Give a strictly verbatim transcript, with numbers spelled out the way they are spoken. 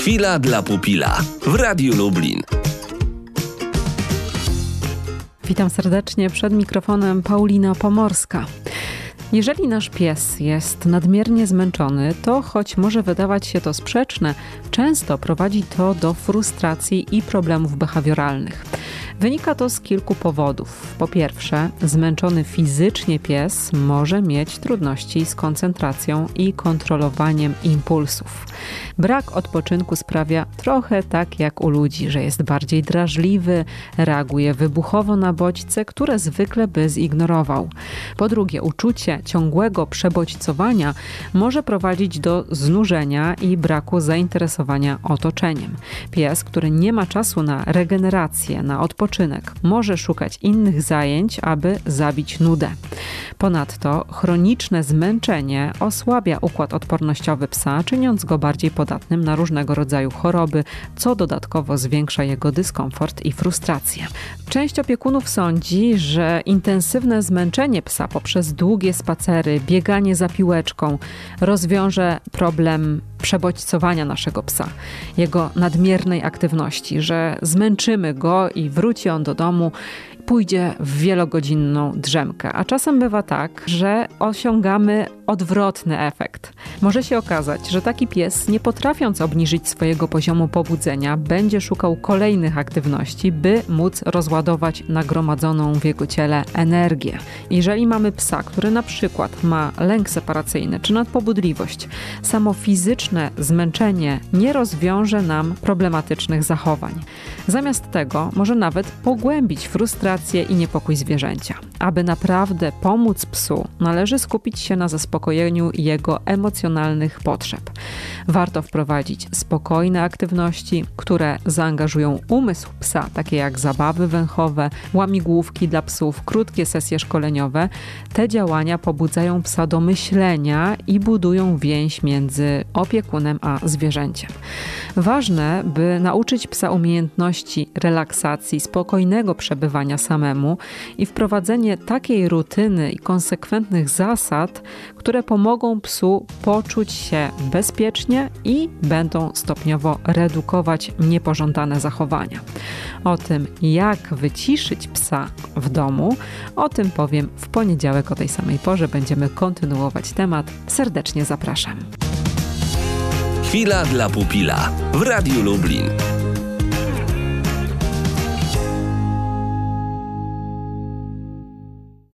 Chwila dla pupila w Radiu Lublin. Witam serdecznie, przed mikrofonem Paulina Pomorska. Jeżeli nasz pies jest nadmiernie zmęczony, to choć może wydawać się to sprzeczne, często prowadzi to do frustracji i problemów behawioralnych. Wynika to z kilku powodów. Po pierwsze, zmęczony fizycznie pies może mieć trudności z koncentracją i kontrolowaniem impulsów. Brak odpoczynku sprawia trochę tak jak u ludzi, że jest bardziej drażliwy, reaguje wybuchowo na bodźce, które zwykle by zignorował. Po drugie, uczucie ciągłego przebodźcowania może prowadzić do znużenia i braku zainteresowania otoczeniem. Pies, który nie ma czasu na regenerację, na odpoczynek, może szukać innych zajęć, aby zabić nudę. Ponadto chroniczne zmęczenie osłabia układ odpornościowy psa, czyniąc go bardziej podatnym na różnego rodzaju choroby, co dodatkowo zwiększa jego dyskomfort i frustrację. Część opiekunów sądzi, że intensywne zmęczenie psa poprzez długie spacery, bieganie za piłeczką rozwiąże problem przebodźcowania naszego psa, jego nadmiernej aktywności, że zmęczymy go i wróci on do domu, pójdzie w wielogodzinną drzemkę. A czasem bywa tak, że osiągamy odwrotny efekt. Może się okazać, że taki pies, nie potrafiąc obniżyć swojego poziomu pobudzenia, będzie szukał kolejnych aktywności, by móc rozładować nagromadzoną w jego ciele energię. Jeżeli mamy psa, który na przykład ma lęk separacyjny czy nadpobudliwość, samo fizyczne zmęczenie nie rozwiąże nam problematycznych zachowań. Zamiast tego może nawet pogłębić frustrację i niepokój zwierzęcia. Aby naprawdę pomóc psu, należy skupić się na zaspokojeniu jego emocjonalnych potrzeb. Warto wprowadzić spokojne aktywności, które zaangażują umysł psa, takie jak zabawy węchowe, łamigłówki dla psów, krótkie sesje szkoleniowe. Te działania pobudzają psa do myślenia i budują więź między opiekunem a zwierzęciem. Ważne, by nauczyć psa umiejętności relaksacji, spokojnego przebywania samemu i wprowadzenie takiej rutyny i konsekwentnych zasad, które pomogą psu poczuć się bezpiecznie i będą stopniowo redukować niepożądane zachowania. O tym, jak wyciszyć psa w domu, o tym powiem w poniedziałek o tej samej porze. Będziemy kontynuować temat. Serdecznie zapraszam. Chwila dla pupila w Radiu Lublin.